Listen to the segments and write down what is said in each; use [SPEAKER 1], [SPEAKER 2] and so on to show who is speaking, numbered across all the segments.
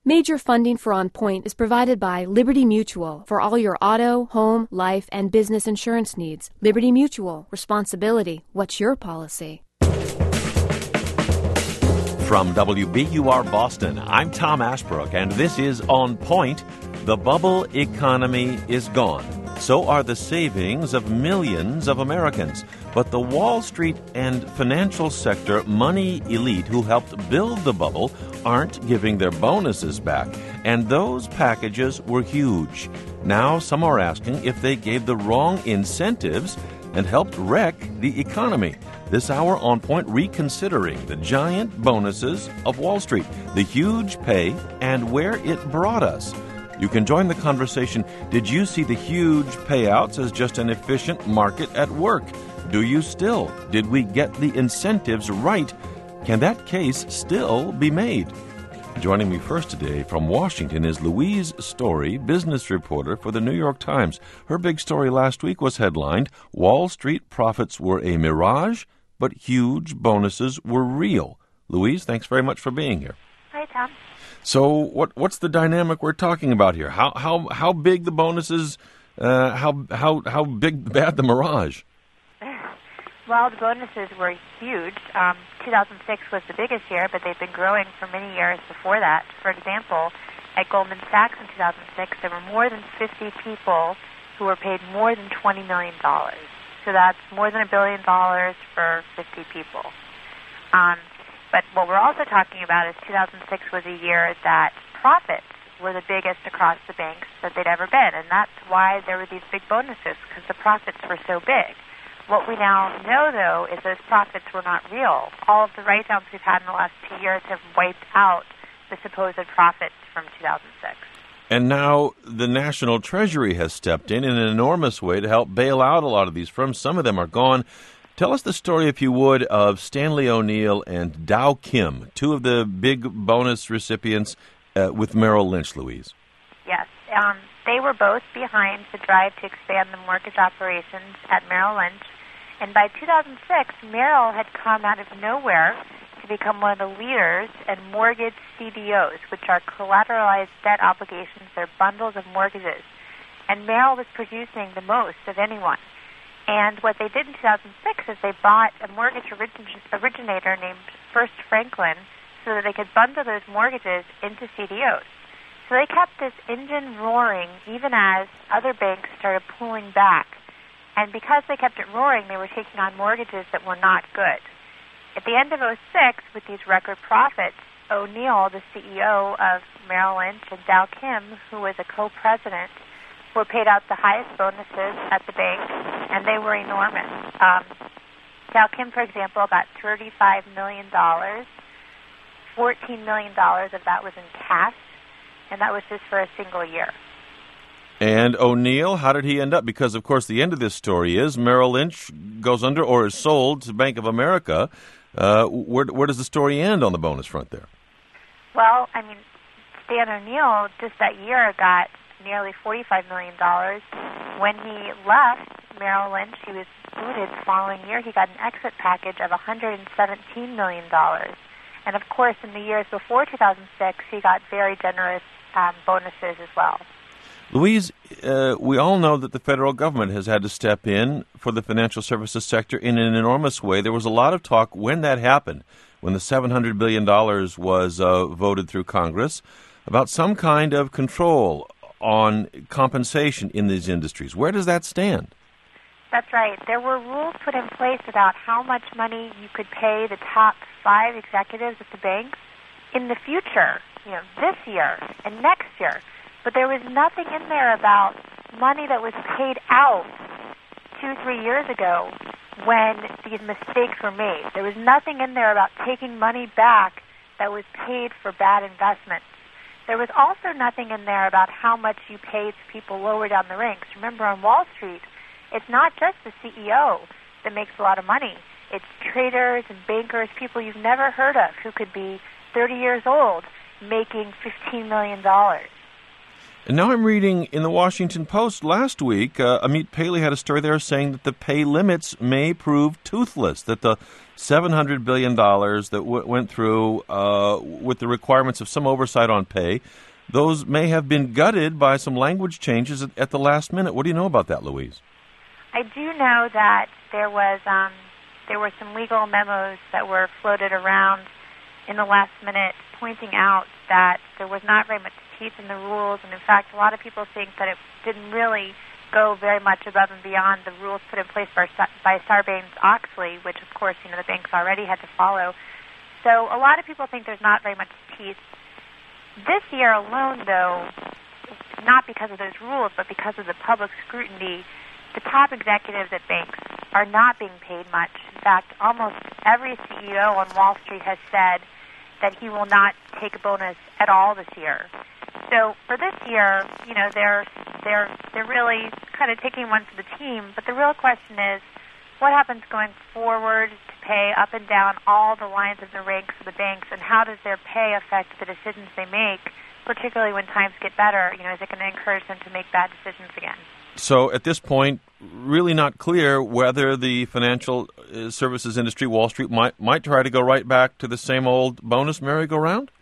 [SPEAKER 1] Major funding for On Point is provided by Liberty Mutual for all your auto, home, life, and business insurance needs. Liberty Mutual. Responsibility. What's your policy?
[SPEAKER 2] From WBUR Boston, I'm Tom Ashbrook, and this is On Point. The bubble economy is gone. So are the savings of millions of Americans. But the Wall Street and financial sector money elite who helped build the bubble aren't giving their bonuses back. And those packages were huge. Now some are asking if they gave the wrong incentives and helped wreck the economy. This hour On Point, reconsidering the giant bonuses of Wall Street, the huge pay, and where it brought us. You can join the conversation. Did you see the huge payouts as just an efficient market at work? Do you still? Did we get the incentives right? Can that case still be made? Joining me first today from Washington is Louise Story, business reporter for the New York Times. Her big story last week was headlined, Wall Street Profits Were a Mirage, but Huge Bonuses Were Real. Louise, thanks very much for being here.
[SPEAKER 3] Hi, Tom.
[SPEAKER 2] So what's the dynamic we're talking about here? How big the bonuses? How big bad the mirage?
[SPEAKER 3] Well, the bonuses were huge. 2006 was the biggest year, but they've been growing for many years before that. For example, at Goldman Sachs in 2006, there were more than 50 people who were paid more than $20 million. So that's more than $1 billion for 50 people. But what we're also talking about is 2006 was a year that profits were the biggest across the banks that they'd ever been, and that's why there were these big bonuses, because the profits were so big. What we now know, though, is those profits were not real. All of the write-downs we've had in the last 2 years have wiped out the supposed profits from 2006.
[SPEAKER 2] And now the National Treasury has stepped in an enormous way to help bail out a lot of these firms. Some of them are gone. Tell us the story, if you would, of Stanley O'Neill and Dow Kim, two of the big bonus recipients with Merrill Lynch, Louise.
[SPEAKER 3] Yes. They were both behind the drive to expand the mortgage operations at Merrill Lynch. And by 2006, Merrill had come out of nowhere to become one of the leaders in mortgage CDOs, which are collateralized debt obligations. They're bundles of mortgages. And Merrill was producing the most of anyone. And what they did in 2006 is they bought a mortgage originator named First Franklin so that they could bundle those mortgages into CDOs. So they kept this engine roaring even as other banks started pulling back. And because they kept it roaring, they were taking on mortgages that were not good. At the end of 2006, with these record profits, O'Neill, the CEO of Merrill Lynch, and Dow Kim, who was a co-president, were paid out the highest bonuses at the bank, and they were enormous. Dow Kim, for example, got $35 million. $14 million of that was in cash, and that was just for a single year.
[SPEAKER 2] And O'Neill, how did he end up? Because, of course, the end of this story is Merrill Lynch goes under or is sold to Bank of America. Where does the story end on the bonus front there?
[SPEAKER 3] Well, I mean, Stan O'Neill just that year got nearly $45 million. When he left Merrill Lynch, he was booted the following year. He got an exit package of $117 million. And, of course, in the years before 2006, he got very generous bonuses as well.
[SPEAKER 2] Louise, we all know that the federal government has had to step in for the financial services sector in an enormous way. There was a lot of talk when that happened, when the $700 billion was voted through Congress, about some kind of control on compensation in these industries. Where does that stand?
[SPEAKER 3] That's right. There were rules put in place about how much money you could pay the top 5 executives at the banks in the future, this year and next year. But there was nothing in there about money that was paid out 2-3 years ago when these mistakes were made. There was nothing in there about taking money back that was paid for bad investments. There was also nothing in there about how much you paid people lower down the ranks. Remember, on Wall Street, it's not just the CEO that makes a lot of money. It's traders and bankers, people you've never heard of who could be 30 years old making $15 million.
[SPEAKER 2] And now I'm reading in the Washington Post last week, Amit Paley had a story there saying that the pay limits may prove toothless, that the $700 billion that went through with the requirements of some oversight on pay, those may have been gutted by some language changes at the last minute. What do you know about that, Louise?
[SPEAKER 3] I do know that there were some legal memos that were floated around in the last minute pointing out that there was not very much teeth in the rules, and in fact a lot of people think that it didn't really go very much above and beyond the rules put in place by Sarbanes-Oxley, which of course the banks already had to follow. So a lot of people think there's not very much teeth. This year alone, though, not because of those rules, but because of the public scrutiny, the top executives at banks are not being paid much. In fact, almost every CEO on Wall Street has said that he will not take a bonus at all this year. So for this year, they're really kind of taking one for the team. But the real question is, what happens going forward to pay up and down all the lines of the ranks of the banks, and how does their pay affect the decisions they make, particularly when times get better? Is it going to encourage them to make bad decisions again?
[SPEAKER 2] So at this point, really not clear whether the financial services industry, Wall Street, might try to go right back to the same old bonus merry-go-round?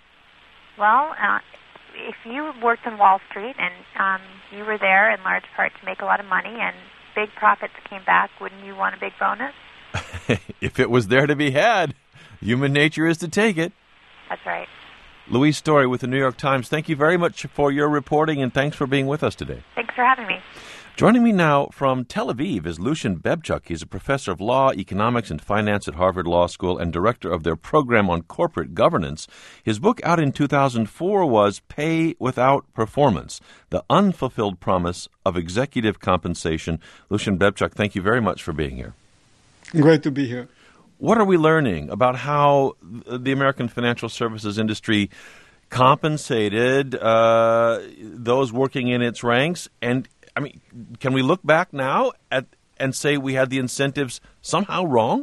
[SPEAKER 3] Well, if you worked on Wall Street and you were there in large part to make a lot of money and big profits came back, wouldn't you want a big bonus?
[SPEAKER 2] If it was there to be had, human nature is to take it.
[SPEAKER 3] That's right.
[SPEAKER 2] Louise Story with the New York Times, thank you very much for your reporting, and thanks for being with us today.
[SPEAKER 3] Thanks for having me.
[SPEAKER 2] Joining me now from Tel Aviv is Lucian Bebchuk. He's a professor of law, economics, and finance at Harvard Law School and director of their program on corporate governance. His book out in 2004 was Pay Without Performance, The Unfulfilled Promise of Executive Compensation. Lucian Bebchuk, thank you very much for being here.
[SPEAKER 4] Great to be here.
[SPEAKER 2] What are we learning about how the American financial services industry compensated those working in its ranks? And, can we look back now and say we had the incentives somehow wrong?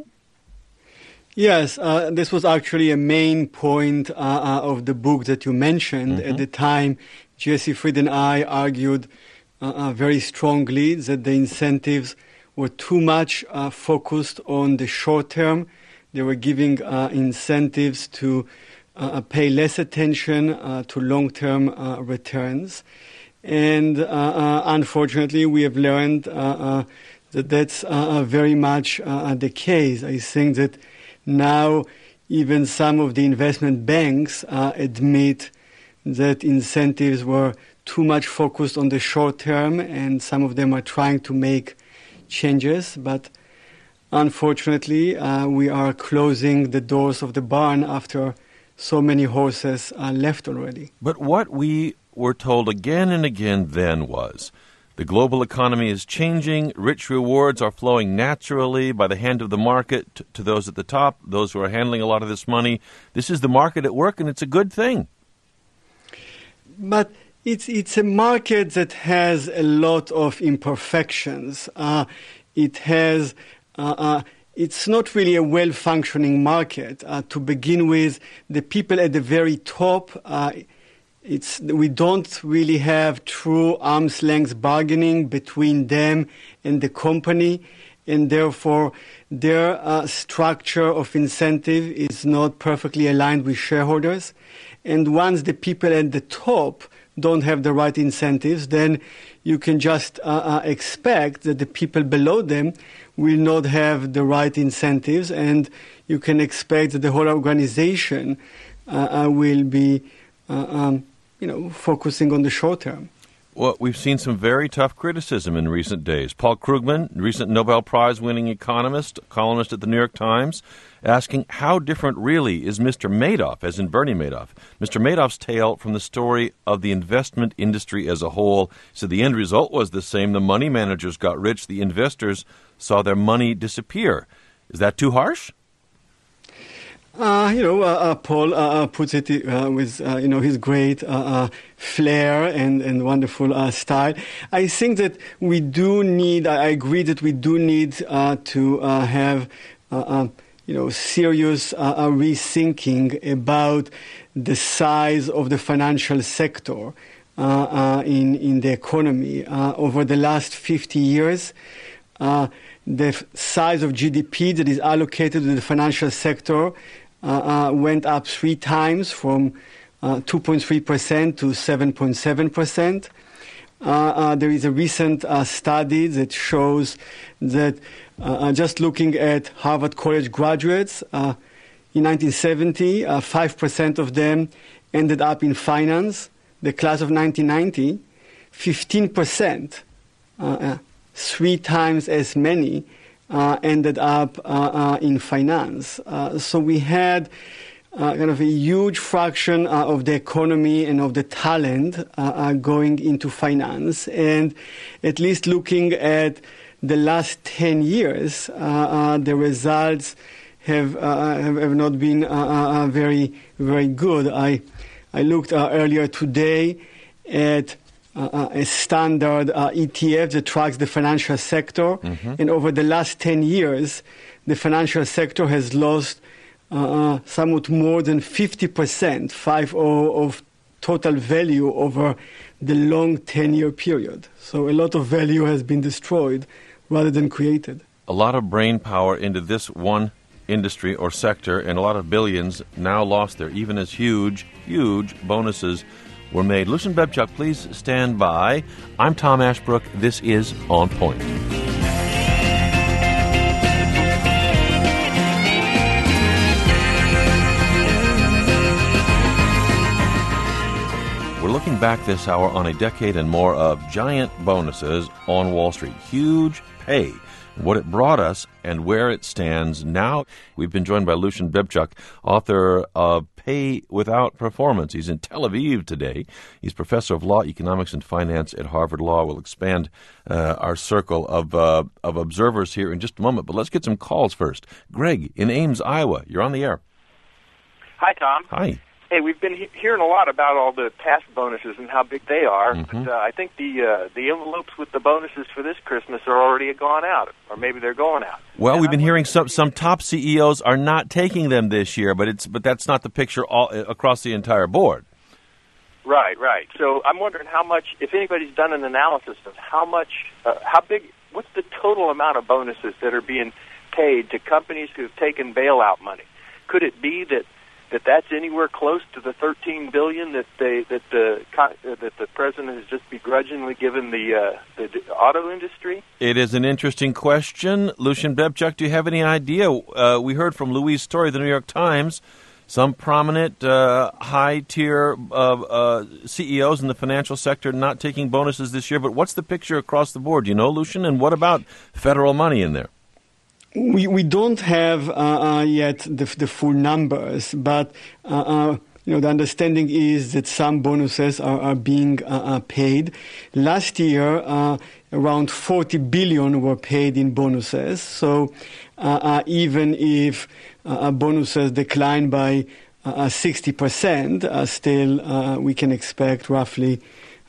[SPEAKER 4] Yes, this was actually a main point of the book that you mentioned. Mm-hmm. At the time, Jesse Fried and I argued very strongly that the incentives were too much focused on the short term. They were giving incentives to pay less attention to long-term returns. And unfortunately, we have learned that that's very much the case. I think that now even some of the investment banks admit that incentives were too much focused on the short term, and some of them are trying to make changes, but unfortunately, we are closing the doors of the barn after so many horses are left already.
[SPEAKER 2] But what we were told again and again then was the global economy is changing, rich rewards are flowing naturally by the hand of the market to those at the top, those who are handling a lot of this money. This is the market at work, and it's a good thing.
[SPEAKER 4] But it's a market that has a lot of imperfections. It's not really a well-functioning market. To begin with, the people at the very top, we don't really have true arm's-length bargaining between them and the company, and therefore their structure of incentive is not perfectly aligned with shareholders. And once the people at the top don't have the right incentives, then you can just expect that the people below them will not have the right incentives, and you can expect that the whole organization will be, focusing on the short term.
[SPEAKER 2] Well, we've seen some very tough criticism in recent days. Paul Krugman, recent Nobel Prize-winning economist, columnist at the New York Times, asking how different really is Mr. Madoff, as in Bernie Madoff, Mr. Madoff's tale from the story of the investment industry as a whole. So the end result was the same. The money managers got rich. The investors saw their money disappear. Is that too harsh?
[SPEAKER 4] Paul puts it with his great flair and wonderful style. I think that we do need. I agree that we do need to have serious rethinking about the size of the financial sector. in the economy. Over the last 50 years, the size of GDP that is allocated to the financial sector went up 3 times, from 2.3% to 7.7%. There is a recent study that shows that just looking at Harvard College graduates, in 1970, 5% of them ended up in finance. The class of 1990, 15%, 3 times as many, ended up in finance. So we had kind of a huge fraction of the economy and of the talent going into finance. And at least looking at the last 10 years, the results have not been very, very good. I looked earlier today at a standard ETF that tracks the financial sector, and over the last 10 years, the financial sector has lost somewhat more than 50%, 50, of total value over the long 10-year period. So a lot of value has been destroyed rather than created.
[SPEAKER 2] A lot of brain power into this one industry or sector, and a lot of billions now lost there, even as huge bonuses were made. Lucian Bebchuk, please stand by. I'm Tom Ashbrook. This is On Point. We're looking back this hour on a decade and more of giant bonuses on Wall Street. Huge pay. What it brought us and where it stands now. We've been joined by Lucian Bebchuk, author of Pay Without Performance. He's in Tel Aviv today. He's professor of law, economics, and finance at Harvard Law. We'll expand our circle of observers here in just a moment. But let's get some calls first. Greg in Ames, Iowa. You're on the air.
[SPEAKER 5] Hi, Tom.
[SPEAKER 2] Hi.
[SPEAKER 5] Hey, we've been hearing a lot about all the past bonuses and how big they are, but I think the envelopes with the bonuses for this Christmas are already gone out, or maybe they're going out.
[SPEAKER 2] Well, we've been hearing some top CEOs are not taking them this year, but that's not the picture all across the entire board.
[SPEAKER 5] Right. So I'm wondering how much, if anybody's done an analysis of how big, what's the total amount of bonuses that are being paid to companies who have taken bailout money? Could it be that's anywhere close to the $13 billion that the president has just begrudgingly given the auto industry?
[SPEAKER 2] It is an interesting question. Lucian Bebchuk, do you have any idea? We heard from Louise Story of the New York Times, some prominent high-tier CEOs in the financial sector not taking bonuses this year. But what's the picture across the board? Do you know, Lucian? And what about federal money in there?
[SPEAKER 4] We don't have yet the full numbers, but the understanding is that some bonuses are being paid. Last year, around $40 billion were paid in bonuses. So even if bonuses decline by 60%, still we can expect roughly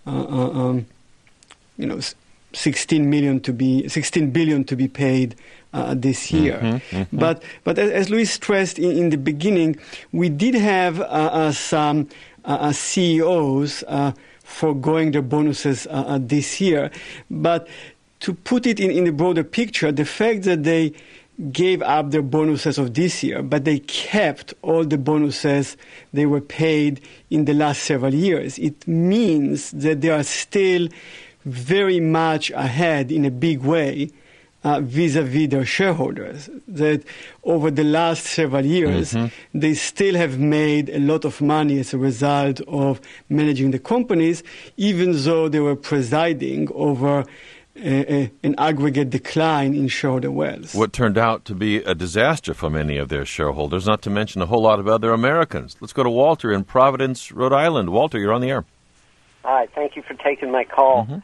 [SPEAKER 4] 16 billion to be paid this year. But as Louis stressed in the beginning, we did have some CEOs foregoing their bonuses this year. But to put it in the broader picture, the fact that they gave up their bonuses of this year, but they kept all the bonuses they were paid in the last several years, it means that they are still very much ahead in a big way vis-a-vis their shareholders, that over the last several years, they still have made a lot of money as a result of managing the companies, even though they were presiding over an aggregate decline in shareholder wealth.
[SPEAKER 2] What turned out to be a disaster for many of their shareholders, not to mention a whole lot of other Americans. Let's go to Walter in Providence, Rhode Island. Walter, you're on the air.
[SPEAKER 6] Hi, thank you for taking my call.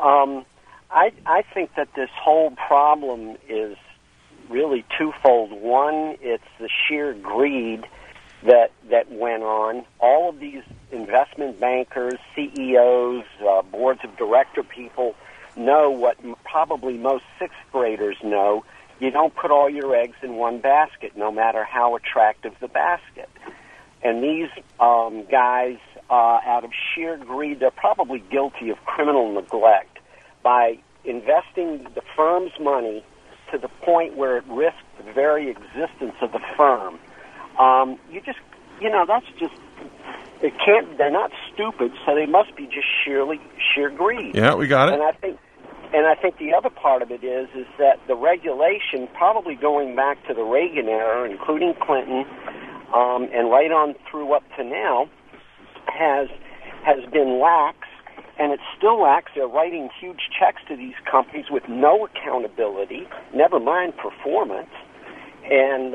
[SPEAKER 6] I think that this whole problem is really twofold. One, it's the sheer greed that went on. All of these investment bankers, CEOs, boards of director people know what probably most sixth graders know. You don't put all your eggs in one basket, no matter how attractive the basket. And these guys out of sheer greed, they're probably guilty of criminal neglect by investing the firm's money to the point where it risked the very existence of the firm. That's just, they're not stupid, so they must be just sheer greed.
[SPEAKER 2] Yeah, we got it.
[SPEAKER 6] And I think the other part of it is that the regulation, probably going back to the Reagan era, including Clinton, and right on through up to now, has been lax, and it's still lax. They're writing huge checks to these companies with no accountability, never mind performance. And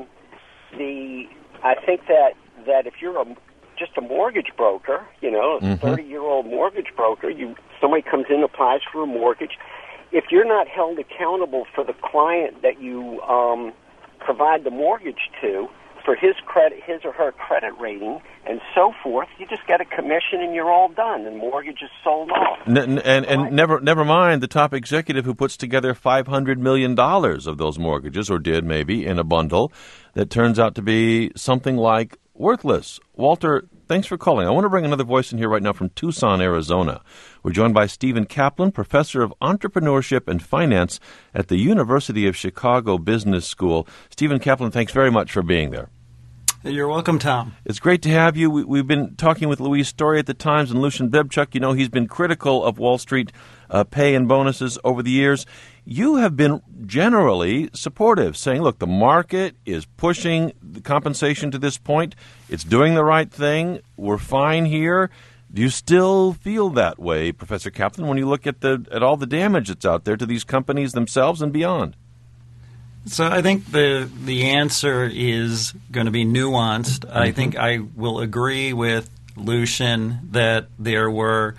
[SPEAKER 6] I think that if you're just a mortgage broker, a 30-year-old mortgage broker, somebody comes in, applies for a mortgage. If you're not held accountable for the client that you provide the mortgage to, for his or her credit rating and so forth, you just get a commission and you're all done, and mortgage is sold off.
[SPEAKER 2] And never mind the top executive who puts together $500 million of those mortgages, or did maybe, in a bundle that turns out to be something like worthless. Walter, thanks for calling. I want to bring another voice in here right now from Tucson, Arizona. We're joined by Stephen Kaplan, professor of entrepreneurship and finance at the University of Chicago Business School. Stephen Kaplan, thanks very much for being there.
[SPEAKER 7] You're welcome, Tom.
[SPEAKER 2] It's great to have you. We've been talking with Louise Story at the Times and Lucian Bebchuk. He's been critical of Wall Street pay and bonuses over the years. You have been generally supportive, saying, look, the market is pushing the compensation to this point. It's doing the right thing. We're fine here. Do you still feel that way, Professor Kaplan, when you look at all the damage that's out there to these companies themselves and beyond?
[SPEAKER 7] So I think the answer is going to be nuanced. Mm-hmm. I think I will agree with Lucian that there were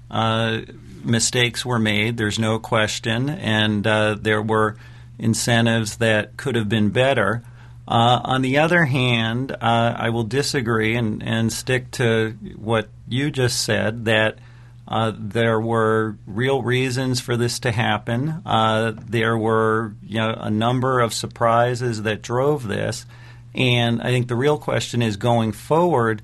[SPEAKER 7] mistakes were made. There's no question, and there were incentives that could have been better. On the other hand, I will disagree and stick to what you just said, that there were real reasons for this to happen. There were a number of surprises that drove this. And I think the real question is, going forward,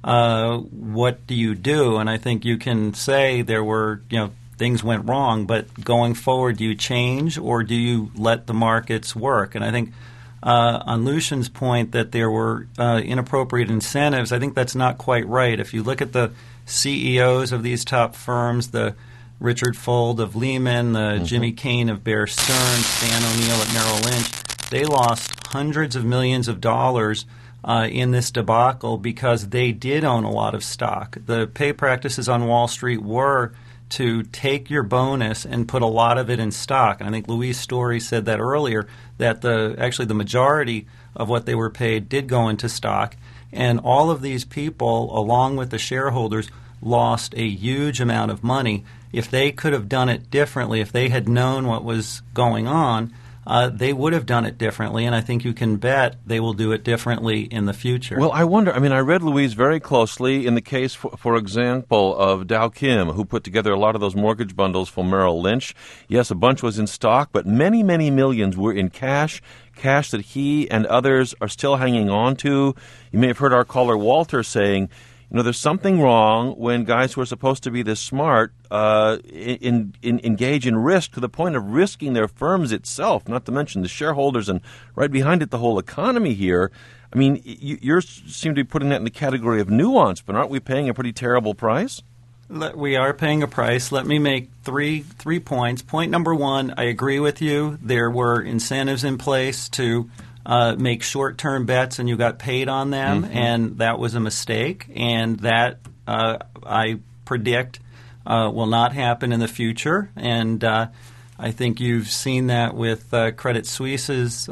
[SPEAKER 7] what do you do? And I think you can say there were, things went wrong, but going forward, do you change or do you let the markets work? And I think on Lucian's point that there were inappropriate incentives, I think that's not quite right. If you look at the CEOs of these top firms, the Richard Fuld of Lehman, the Jimmy Kane of Bear Stearns, Stan O'Neill at Merrill Lynch, they lost hundreds of millions of dollars in this debacle because they did own a lot of stock. The pay practices on Wall Street were to take your bonus and put a lot of it in stock. And I think Louise Story said that earlier, that the majority of what they were paid did go into stock. And all of these people, along with the shareholders, lost a huge amount of money. If they could have done it differently, if they had known what was going on, they would have done it differently, and I think you can bet they will do it differently in the future.
[SPEAKER 2] Well, I wonder, I read Louise very closely in the case, for example, of Dow Kim, who put together a lot of those mortgage bundles for Merrill Lynch. Yes, a bunch was in stock, but many, many millions were in cash that he and others are still hanging on to. You may have heard our caller Walter saying, there's something wrong when guys who are supposed to be this smart engage in risk to the point of risking their firms itself, not to mention the shareholders and right behind it the whole economy here. You seem to be putting that in the category of nuance, but aren't we paying a pretty terrible price?
[SPEAKER 7] We are paying a price. Let me make three points. Point number one, I agree with you. There were incentives in place to make short-term bets, and you got paid on them, and that was a mistake. And that, I predict, will not happen in the future. And I think you've seen that with Credit Suisse's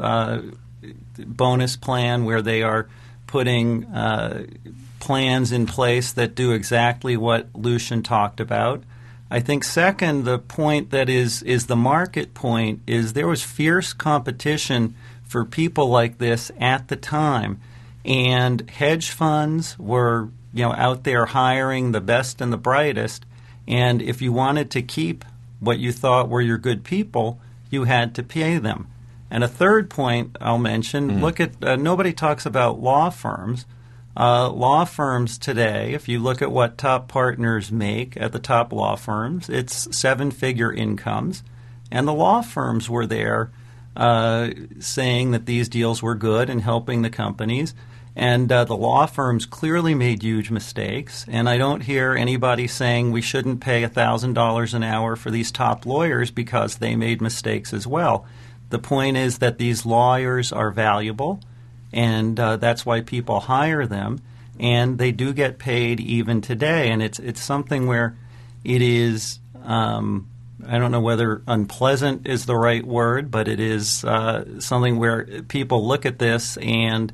[SPEAKER 7] bonus plan, where they are putting plans in place that do exactly what Lucian talked about. I think, second, the point that is the market point is there was fierce competition for people like this at the time, and hedge funds were out there hiring the best and the brightest, and if you wanted to keep what you thought were your good people, you had to pay them. And a third point I'll mention, look at nobody talks about law firms, Law firms today, if you look at what top partners make at the top law firms, it's seven-figure incomes. And the law firms were there saying that these deals were good and helping the companies. And the law firms clearly made huge mistakes. And I don't hear anybody saying we shouldn't pay $1,000 an hour for these top lawyers because they made mistakes as well. The point is that these lawyers are valuable. And that's why people hire them, and they do get paid even today. And it's something where it is, I don't know whether unpleasant is the right word, but it is something where people look at this and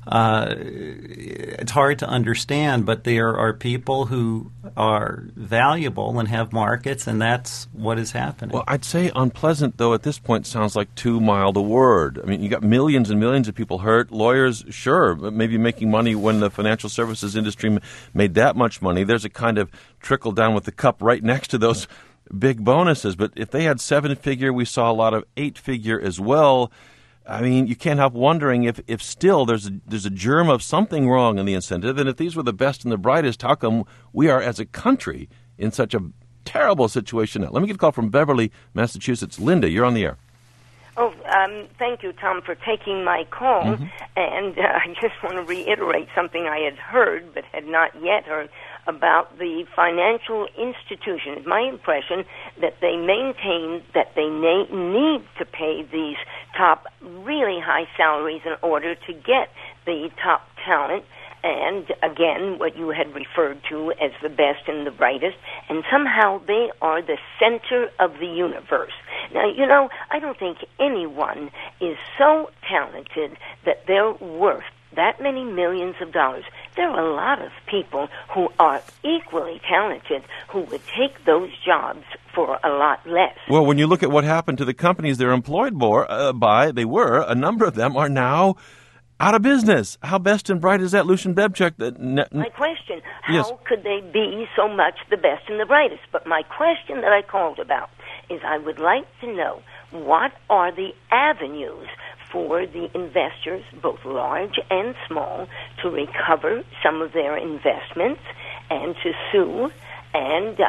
[SPEAKER 7] it's hard to understand, but there are people who are valuable and have markets, and that's what is happening.
[SPEAKER 2] Well, I'd say unpleasant, though, at this point sounds like too mild a word. I mean, you got millions and millions of people hurt. Lawyers, sure, maybe making money when the financial services industry made that much money. There's a kind of trickle down with the cup right next to those big bonuses. But if they had seven-figure, we saw a lot of eight-figure as well. I mean, you can't help wondering if still there's a germ of something wrong in the incentive, and if these were the best and the brightest, how come we are, as a country, in such a terrible situation now? Let me get a call from Beverly, Massachusetts. Linda, you're on the air.
[SPEAKER 8] Oh, thank you, Tom, for taking my call. Mm-hmm. And I just want to reiterate something I had heard but had not yet heard about the financial institution. It's my impression that they maintain that they need to pay these top, really high salaries in order to get the top talent. And again, what you had referred to as the best and the brightest, and somehow they are the center of the universe. Now, you know, I don't think anyone is so talented that they're worth that many millions of dollars. There are a lot of people who are equally talented who would take those jobs for a lot less.
[SPEAKER 2] Well, when you look at what happened to the companies they're employed by, a number of them are now out of business. How best and bright is that, Lucian Bebchuk?
[SPEAKER 8] My question,
[SPEAKER 2] yes.
[SPEAKER 8] How could they be so much the best and the brightest? But my question that I called about is I would like to know what are the avenues for the investors, both large and small, to recover some of their investments and to sue, and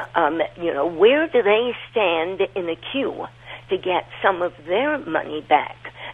[SPEAKER 8] where do they stand in the queue to get some of their money back?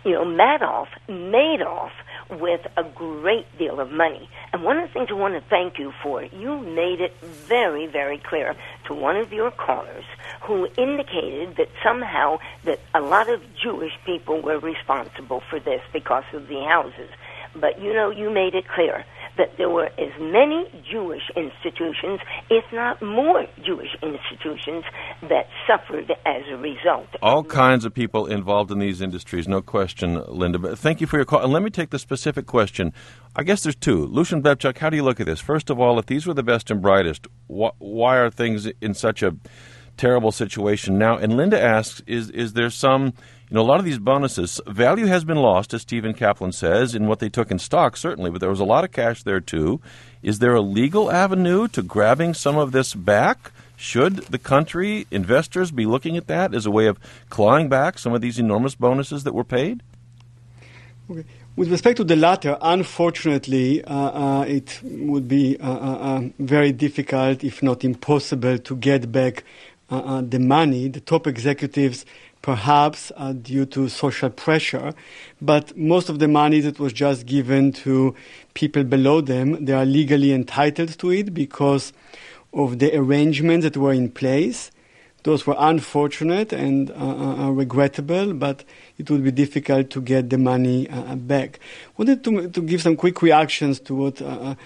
[SPEAKER 8] Madoff made off with a great deal of money. And one of the things I want to thank you for, you made it very, very clear to one of your callers who indicated that somehow that a lot of Jewish people were responsible for this because of the houses. But, you made it clear that there were as many Jewish institutions, if not more Jewish institutions, that suffered as a result.
[SPEAKER 2] All kinds of people involved in these industries, no question, Linda. But thank you for your call. And let me take the specific question. I guess there's two. Lucian Bebchuk, how do you look at this? First of all, if these were the best and brightest, why are things in such a terrible situation now? And Linda asks, is there some... a lot of these bonuses, value has been lost, as Stephen Kaplan says, in what they took in stock, certainly, but there was a lot of cash there, too. Is there a legal avenue to grabbing some of this back? Should the country, investors, be looking at that as a way of clawing back some of these enormous bonuses that were paid?
[SPEAKER 4] Okay. With respect to the latter, unfortunately, it would be very difficult, if not impossible, to get back the money. The top executives, perhaps due to social pressure, but most of the money that was just given to people below them, they are legally entitled to it because of the arrangements that were in place. Those were unfortunate and regrettable, but it would be difficult to get the money back. I wanted to give some quick reactions to what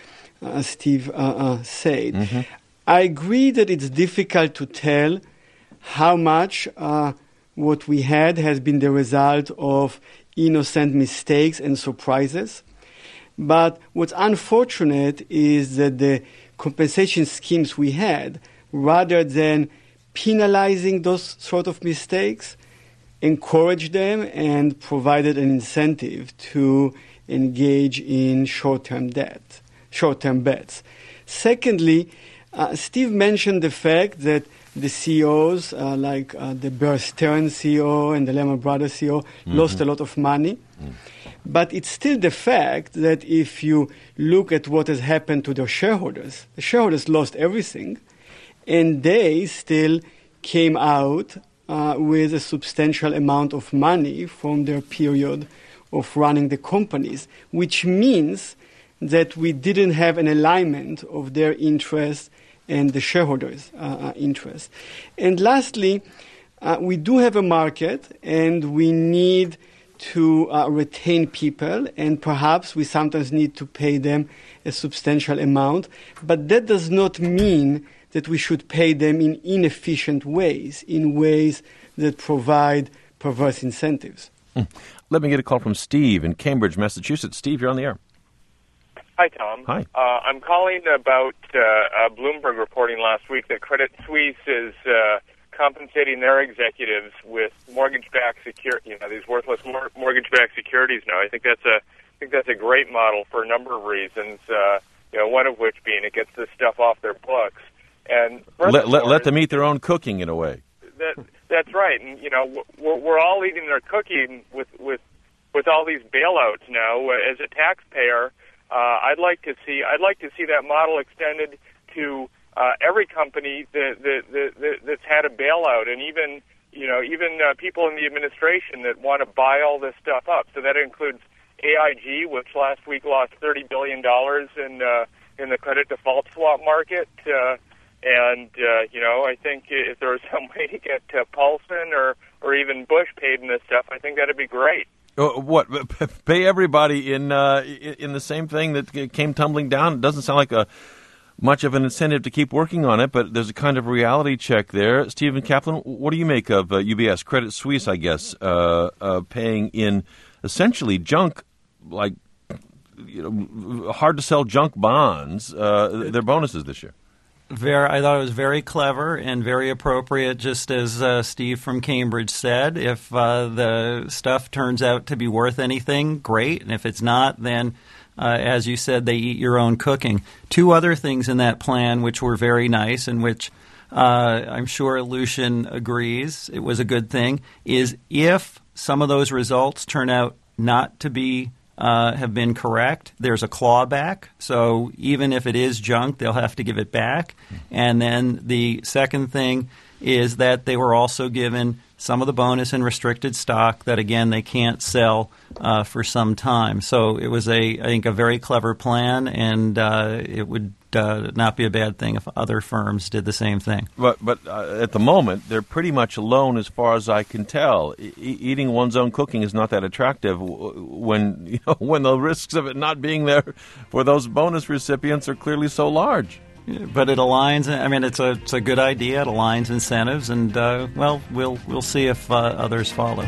[SPEAKER 4] Steve said. Mm-hmm. I agree that it's difficult to tell how much what we had has been the result of innocent mistakes and surprises. But what's unfortunate is that the compensation schemes we had, rather than penalizing those sort of mistakes, encouraged them and provided an incentive to engage in short-term bets. Secondly, Steve mentioned the fact that the CEOs, like the Bear Stearns CEO and the Lehman Brothers CEO, lost a lot of money. But it's still the fact that if you look at what has happened to their shareholders, the shareholders lost everything, and they still came out with a substantial amount of money from their period of running the companies, which means that we didn't have an alignment of their interests and the shareholders' interests. And lastly, we do have a market, and we need to retain people, and perhaps we sometimes need to pay them a substantial amount, but that does not mean that we should pay them in inefficient ways, in ways that provide perverse incentives.
[SPEAKER 2] Let me get a call from Steve in Cambridge, Massachusetts. Steve, you're on the air.
[SPEAKER 9] Hi, Tom.
[SPEAKER 2] Hi.
[SPEAKER 9] I'm calling about Bloomberg reporting last week that Credit Suisse is compensating their executives with mortgage-backed security, these worthless mortgage-backed securities now. I think that's a great model for a number of reasons. One of which being it gets this stuff off their books, and
[SPEAKER 2] let them eat their own cooking in a way.
[SPEAKER 9] That's right, and we're all eating their cooking with all these bailouts now. As a taxpayer, I'd like to see that model extended to every company that's had a bailout, and even people in the administration that want to buy all this stuff up. So that includes AIG, which last week lost $30 billion in the credit default swap market. I think if there was some way to get Paulson or even Bush paid in this stuff, I think that'd be great.
[SPEAKER 2] What, pay everybody in the same thing that came tumbling down? It doesn't sound like much of an incentive to keep working on it, but there's a kind of reality check there. Stephen Kaplan, what do you make of UBS, Credit Suisse, I guess, paying in essentially junk, like hard to sell junk bonds, their bonuses this year?
[SPEAKER 7] I thought it was very clever and very appropriate, just as Steve from Cambridge said. If the stuff turns out to be worth anything, great. And if it's not, then, as you said, they eat your own cooking. Two other things in that plan which were very nice and which I'm sure Lucian agrees it was a good thing, is if some of those results turn out not to be have been correct, there's a clawback. So even if it is junk, they'll have to give it back. And then the second thing is that they were also given some of the bonus in restricted stock that, again, they can't sell for some time. So it was, I think, a very clever plan, and it would not be a bad thing if other firms did the same thing.
[SPEAKER 2] But at the moment, they're pretty much alone as far as I can tell. Eating one's own cooking is not that attractive when the risks of it not being there for those bonus recipients are clearly so large.
[SPEAKER 7] But it aligns. I mean, it's a good idea. It aligns incentives, and we'll see if others follow.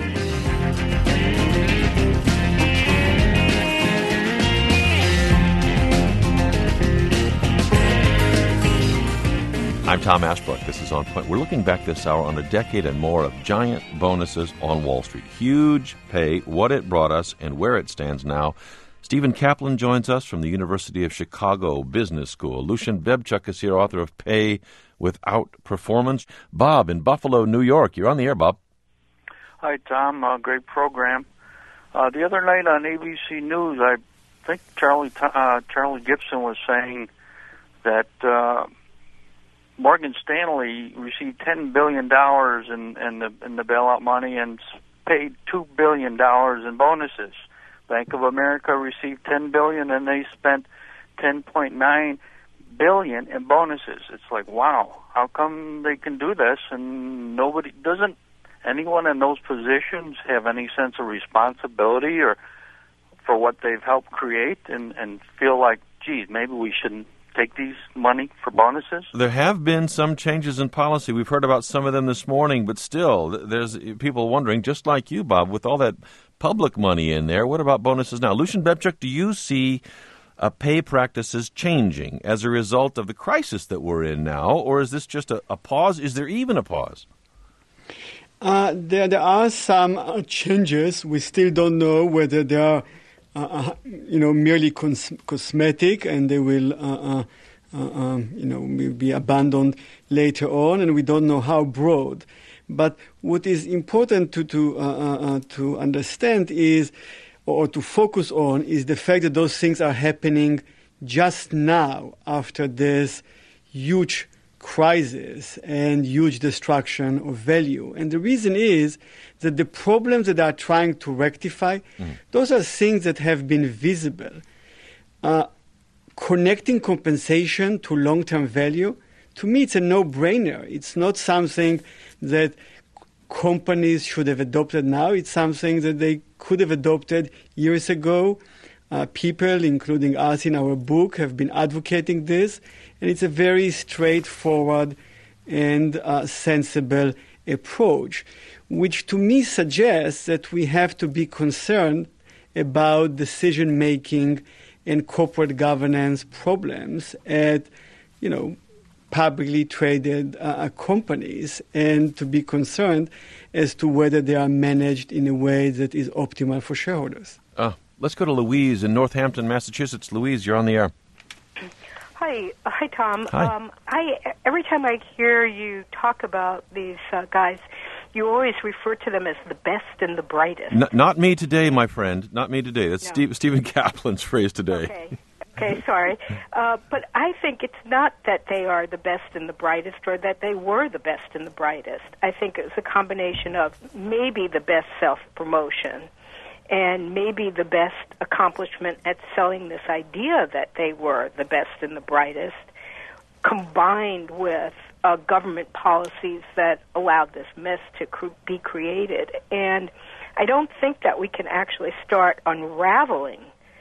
[SPEAKER 2] I'm Tom Ashbrook. This is On Point. We're looking back this hour on a decade and more of giant bonuses on Wall Street. Huge pay, what it brought us, and where it stands now. Stephen Kaplan joins us from the University of Chicago Business School. Lucian Bebchuk is here, author of Pay Without Performance. Bob in Buffalo, New York. You're on the air, Bob.
[SPEAKER 10] Hi, Tom. Great program. The other night on ABC News, I think Charlie Gibson was saying that Morgan Stanley received $10 billion in the bailout money and paid $2 billion in bonuses. Bank of America received $10 billion and they spent $10.9 billion in bonuses. It's like, wow, how come they can do this and doesn't anyone in those positions have any sense of responsibility or for what they've helped create and feel like, geez, maybe we shouldn't take these money for bonuses?
[SPEAKER 2] There have been some changes in policy. We've heard about some of them this morning, but still, there's people wondering, just like you, Bob, with all that public money in there, what about bonuses now? Lucian Bebchuk, do you see pay practices changing as a result of the crisis that we're in now, or is this just a pause? Is there even a pause?
[SPEAKER 4] There are some changes. We still don't know whether they are merely cosmetic and they will will be abandoned later on, and we don't know how broad. But what is important to understand is, or to focus on, is the fact that those things are happening just now after this huge crisis and huge destruction of value. And the reason is that the problems that they are trying to rectify, those are things that have been visible. Connecting compensation to long-term value, to me, it's a no-brainer. It's not something that companies should have adopted now. It's something that they could have adopted years ago. People, including us in our book, have been advocating this, and it's a very straightforward and sensible approach, which to me suggests that we have to be concerned about decision-making and corporate governance problems at, publicly traded companies, and to be concerned as to whether they are managed in a way that is optimal for shareholders.
[SPEAKER 2] Let's go to Louise in Northampton, Massachusetts. Louise, you're on the air.
[SPEAKER 11] Hi, Tom.
[SPEAKER 2] Hi.
[SPEAKER 11] Every time I hear you talk about these guys, you always refer to them as the best and the brightest.
[SPEAKER 2] Not me today, my friend. Not me today. That's Stephen Kaplan's phrase today.
[SPEAKER 11] Okay, sorry. But I think it's not that they are the best and the brightest, or that they were the best and the brightest. I think it's a combination of maybe the best self-promotion and maybe the best accomplishment at selling this idea that they were the best and the brightest, combined with government policies that allowed this mess to be created. And I don't think that we can actually start unraveling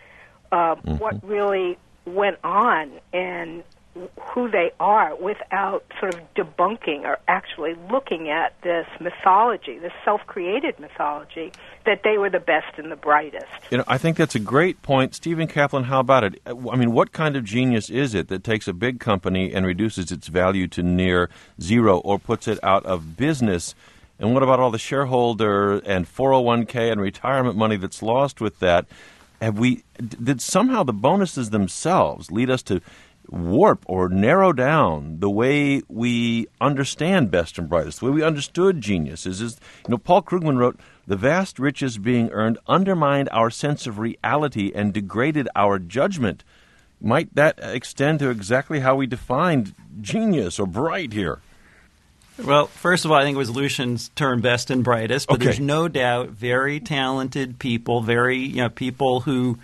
[SPEAKER 11] what really went on and who they are without sort of debunking or actually looking at this mythology, this self-created mythology, that they were the best and the brightest.
[SPEAKER 2] I think that's a great point. Stephen Kaplan, how about it? I mean, what kind of genius is it that takes a big company and reduces its value to near zero or puts it out of business? And what about all the shareholder and 401k and retirement money that's lost with that? Did somehow the bonuses themselves lead us to warp or narrow down the way we understand best and brightest, the way we understood geniuses? Paul Krugman wrote, "The vast riches being earned undermined our sense of reality and degraded our judgment." Might that extend to exactly how we defined genius or bright here?
[SPEAKER 7] Well, first of all, I think it was Lucian's term, best and brightest, but there's no doubt very talented people, people who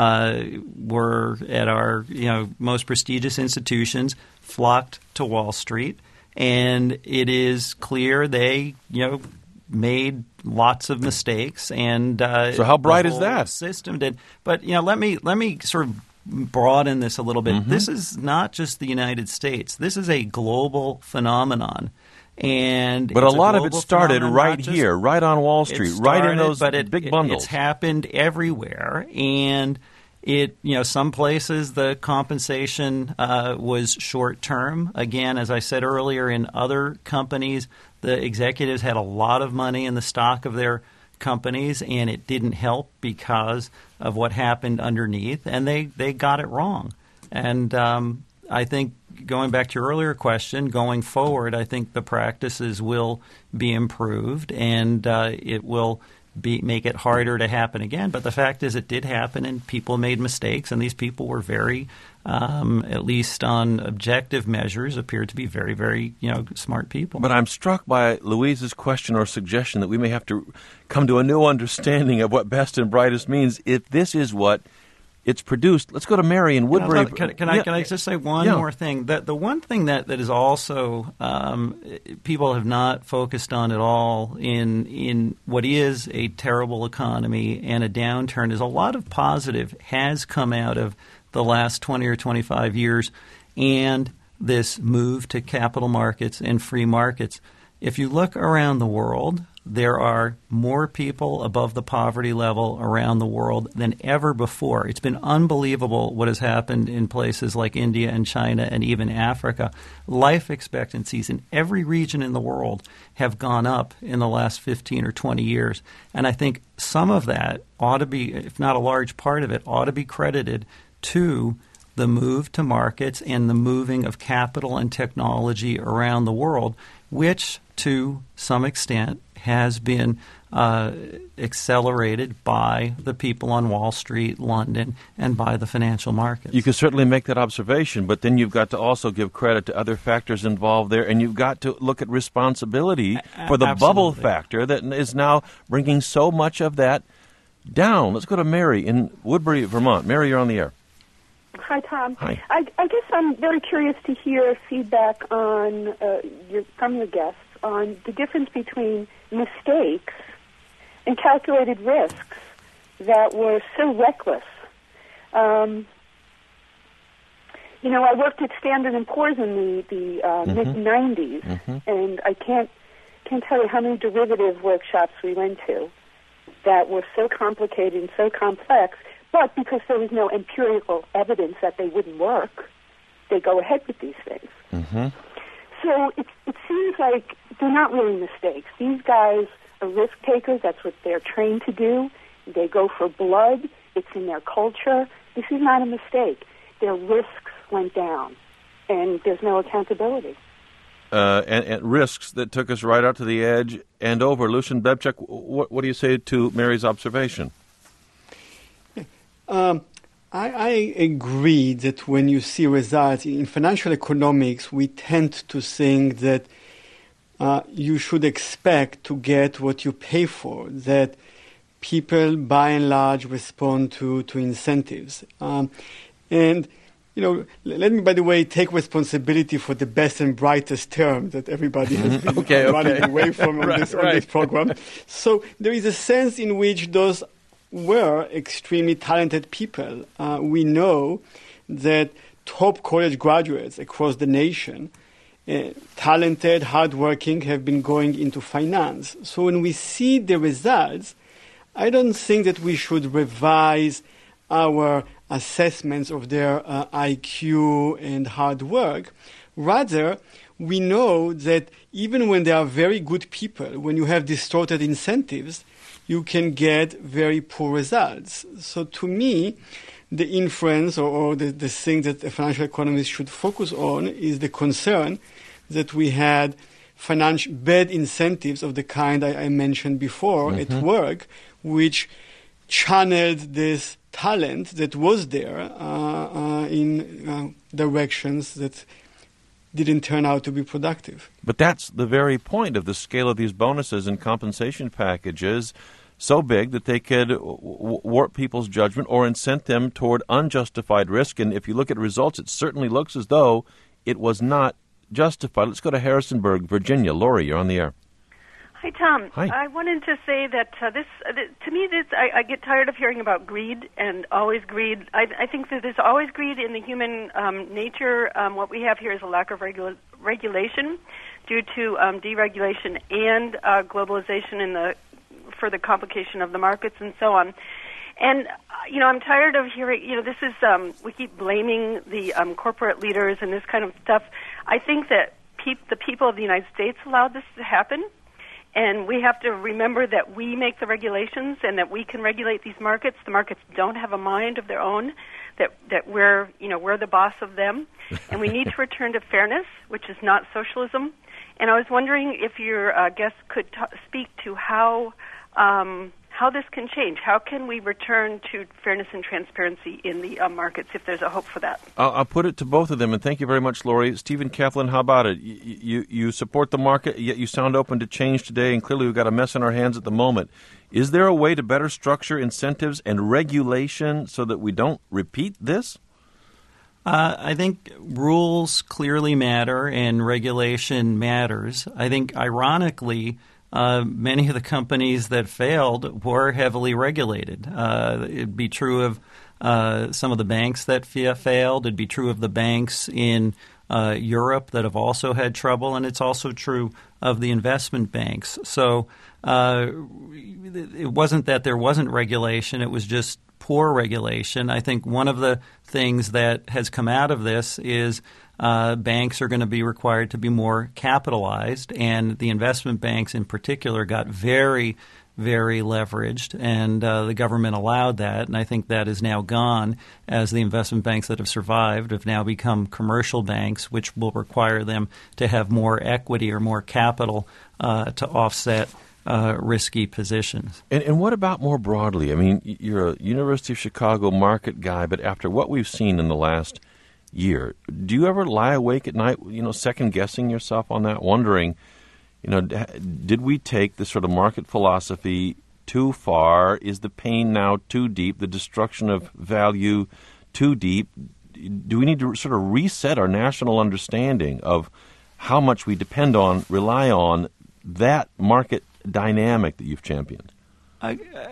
[SPEAKER 7] were at our most prestigious institutions flocked to Wall Street, and it is clear they made lots of mistakes. And
[SPEAKER 2] so, how bright is that?
[SPEAKER 7] System did, but let me sort of broaden this a little bit. Mm-hmm. This is not just the United States. This is a global phenomenon. But
[SPEAKER 2] a lot of it started right here, right on Wall Street, right in those big bundles.
[SPEAKER 7] It's happened everywhere, and some places the compensation was short term. Again, as I said earlier, in other companies, the executives had a lot of money in the stock of their companies, and it didn't help because of what happened underneath, and they got it wrong. And I think, going back to your earlier question, going forward, I think the practices will be improved, and it will make it harder to happen again. But the fact is, it did happen, and people made mistakes, and these people were very, at least on objective measures, appeared to be very, very smart people.
[SPEAKER 2] But I'm struck by Louise's question or suggestion that we may have to come to a new understanding of what best and brightest means if this is what it's produced. Let's go to Mary in Woodbury.
[SPEAKER 7] Can I just say one more thing? The one thing that is also people have not focused on at all in what is a terrible economy and a downturn is a lot of positive has come out of the last 20 or 25 years and this move to capital markets and free markets. If you look around the world, there are more people above the poverty level around the world than ever before. It's been unbelievable what has happened in places like India and China and even Africa. Life expectancies in every region in the world have gone up in the last 15 or 20 years. And I think some of that ought to be, if not a large part of it, ought to be credited to the move to markets and the moving of capital and technology around the world, which to some extent has been accelerated by the people on Wall Street, London, and by the financial markets.
[SPEAKER 2] You can certainly make that observation, but then you've got to also give credit to other factors involved there, and you've got to look at responsibility for the bubble factor that is now bringing so much of that down. Let's go to Mary in Woodbury, Vermont. Mary, you're on the air.
[SPEAKER 12] Hi, Tom.
[SPEAKER 2] Hi.
[SPEAKER 12] I guess I'm very curious to hear feedback on from your guests on the difference between mistakes and calculated risks that were so reckless. I worked at Standard & Poor's in the mid-'90s, and I can't tell you how many derivative workshops we went to that were so complicated and so complex, but because there was no empirical evidence that they wouldn't work, they go ahead with these things. So it seems like they're not really mistakes. These guys are risk takers. That's what they're trained to do. They go for blood. It's in their culture. This is not a mistake. Their risks went down, and there's no accountability.
[SPEAKER 2] And risks that took us right out to the edge and over. Lucian Bebchuk, what do you say to Mary's observation?
[SPEAKER 4] I agree that when you see results in financial economics, we tend to think that you should expect to get what you pay for, that people by and large respond to incentives. And let me, by the way, take responsibility for the best and brightest term that everybody has been running away from on this program. So there is a sense in which those were extremely talented people. We know that top college graduates across the nation, talented, hardworking, have been going into finance. So when we see the results, I don't think that we should revise our assessments of their IQ and hard work. Rather, we know that even when they are very good people, when you have distorted incentives, you can get very poor results. So to me, the inference or the thing that a financial economist should focus on is the concern that we had bad incentives of the kind I mentioned before at work, which channeled this talent that was there in directions that didn't turn out to be productive.
[SPEAKER 2] But that's the very point of the scale of these bonuses and compensation packages, so big that they could warp people's judgment or incent them toward unjustified risk. And if you look at results, it certainly looks as though it was not justified. Let's go to Harrisonburg, Virginia. Lori, you're on the air.
[SPEAKER 13] Hi, Tom.
[SPEAKER 2] Hi.
[SPEAKER 13] I wanted to say that I get tired of hearing about greed and always greed. I think that there's always greed in the human nature. What we have here is a lack of regulation due to deregulation and globalization for the complication of the markets and so on. And, I'm tired of hearing, this is, we keep blaming the corporate leaders and this kind of stuff. I think that the people of the United States allowed this to happen. And we have to remember that we make the regulations and that we can regulate these markets. The markets don't have a mind of their own, that we're the boss of them. And we need to return to fairness, which is not socialism. And I was wondering if your guest could speak to how this can change. How can we return to fairness and transparency in the markets, if there's a hope for that?
[SPEAKER 2] I'll put it to both of them, and thank you very much, Lori. Stephen Kaplan, how about it? You support the market, yet you sound open to change today, and clearly we've got a mess on our hands at the moment. Is there a way to better structure incentives and regulation so that we don't repeat this?
[SPEAKER 7] I think rules clearly matter and regulation matters. I think, ironically, many of the companies that failed were heavily regulated. It'd be true of some of the banks that failed. It'd be true of the banks in Europe that have also had trouble, and it's also true of the investment banks. So it wasn't that there wasn't regulation. It was just poor regulation. I think one of the things that has come out of this is banks are going to be required to be more capitalized, and the investment banks in particular got very, very leveraged, and the government allowed that, and I think that is now gone as the investment banks that have survived have now become commercial banks, which will require them to have more equity or more capital to offset risky positions.
[SPEAKER 2] And what about more broadly? I mean, you're a University of Chicago market guy, but after what we've seen in the last year, do you ever lie awake at night, second-guessing yourself on that, wondering, did we take this sort of market philosophy too far? Is the pain now too deep, the destruction of value too deep? Do we need to sort of reset our national understanding of how much we rely on that market dynamic that you've championed?
[SPEAKER 7] I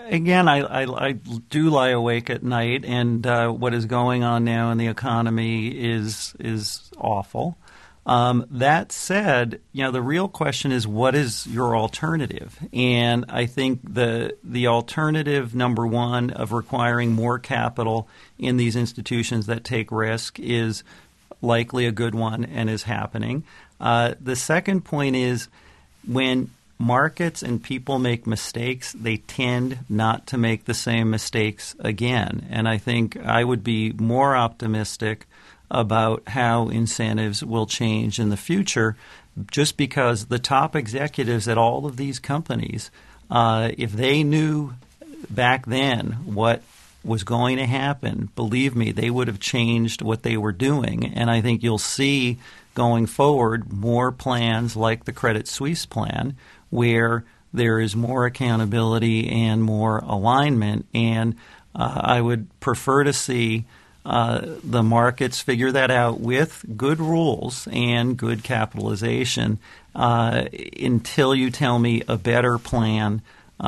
[SPEAKER 7] do lie awake at night, and what is going on now in the economy is awful. That said, the real question is, what is your alternative? And I think the alternative, number one, of requiring more capital in these institutions that take risk is likely a good one and is happening. The second point is, when markets and people make mistakes, they tend not to make the same mistakes again. And I think I would be more optimistic about how incentives will change in the future, just because the top executives at all of these companies, if they knew back then what was going to happen, believe me, they would have changed what they were doing. And I think you'll see going forward more plans like the Credit Suisse plan, where there is more accountability and more alignment. And I would prefer to see the markets figure that out with good rules and good capitalization until you tell me a better plan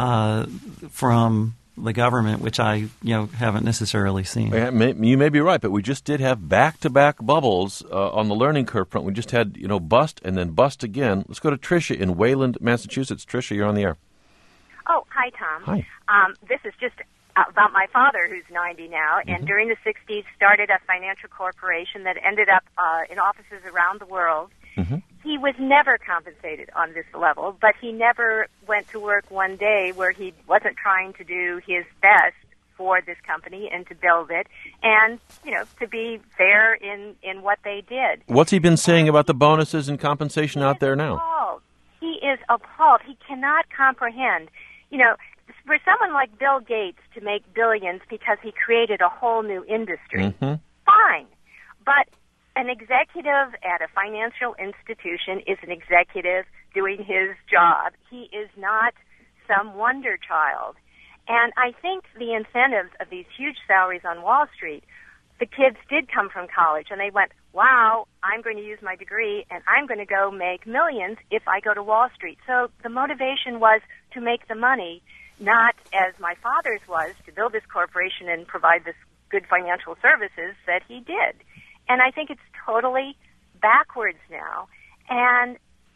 [SPEAKER 7] from the government, which I haven't necessarily seen.
[SPEAKER 2] You may be right, but we just did have back-to-back bubbles on the learning curve front. We just had bust and then bust again. Let's go to Tricia in Wayland, Massachusetts. Tricia, you're on the air.
[SPEAKER 14] Oh, hi, Tom.
[SPEAKER 2] Hi.
[SPEAKER 14] This is just about my father, who's 90 now, and during the 60s started a financial corporation that ended up in offices around the world. He was never compensated on this level, but he never went to work one day where he wasn't trying to do his best for this company and to build it and, to be fair in what they did.
[SPEAKER 2] What's he been saying about the bonuses and compensation out there now?
[SPEAKER 14] Appalled. He is appalled. He cannot comprehend. For someone like Bill Gates to make billions because he created a whole new industry, fine. But an executive at a financial institution is an executive doing his job. He is not some wonder child. And I think the incentives of these huge salaries on Wall Street, the kids did come from college, and they went, wow, I'm going to use my degree, and I'm going to go make millions if I go to Wall Street. So the motivation was to make the money, not as my father's was, to build this corporation and provide this good financial services that he did. And I think it's totally backwards now. And,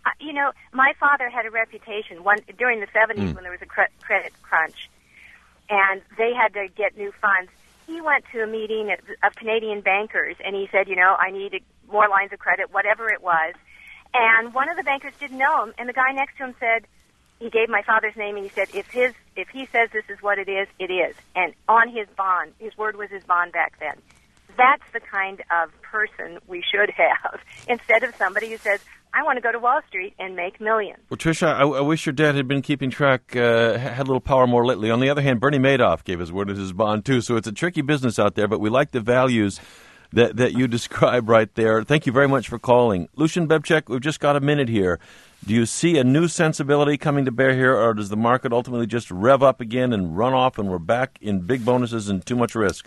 [SPEAKER 14] my father had a reputation during the 70s when there was a credit crunch, and they had to get new funds. He went to a meeting of Canadian bankers, and he said, I need more lines of credit, whatever it was. And one of the bankers didn't know him, and the guy next to him said, he gave my father's name, and he said, if he says this is what it is, it is. And on his bond, his word was his bond back then. That's the kind of person we should have, instead of somebody who says, I want to go to Wall Street and make millions.
[SPEAKER 2] Well, Tricia, I wish your dad had been keeping track, had a little power more lately. On the other hand, Bernie Madoff gave his word as his bond, too. So it's a tricky business out there, but we like the values that you describe right there. Thank you very much for calling. Lucian Bebchuk, we've just got a minute here. Do you see a new sensibility coming to bear here, or does the market ultimately just rev up again and run off and we're back in big bonuses and too much risk?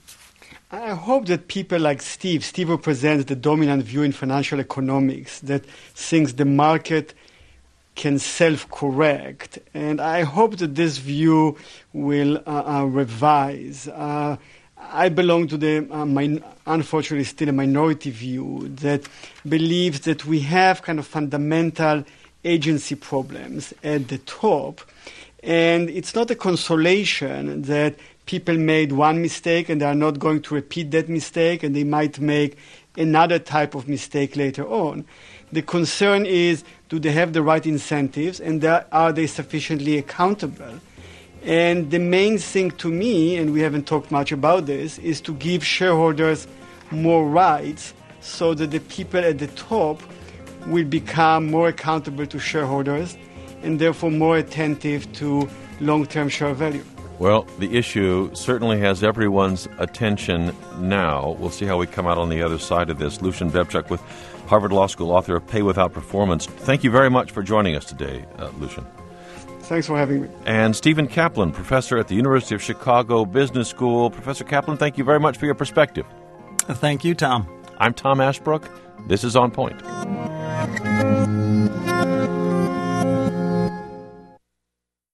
[SPEAKER 4] I hope that people like Steve represents the dominant view in financial economics that thinks the market can self-correct. And I hope that this view will revise. I belong to the, unfortunately, still a minority view that believes that we have kind of fundamental agency problems at the top. And it's not a consolation that people made one mistake and they are not going to repeat that mistake, and they might make another type of mistake later on. The concern is, do they have the right incentives, and are they sufficiently accountable? And the main thing to me, and we haven't talked much about this, is to give shareholders more rights so that the people at the top will become more accountable to shareholders and therefore more attentive to long-term share value.
[SPEAKER 2] Well, the issue certainly has everyone's attention now. We'll see how we come out on the other side of this. Lucian Bebchuk with Harvard Law School, author of Pay Without Performance. Thank you very much for joining us today, Lucian.
[SPEAKER 4] Thanks for having me.
[SPEAKER 2] And Stephen Kaplan, professor at the University of Chicago Business School. Professor Kaplan, thank you very much for your perspective.
[SPEAKER 7] Thank you, Tom.
[SPEAKER 2] I'm Tom Ashbrook. This is On Point.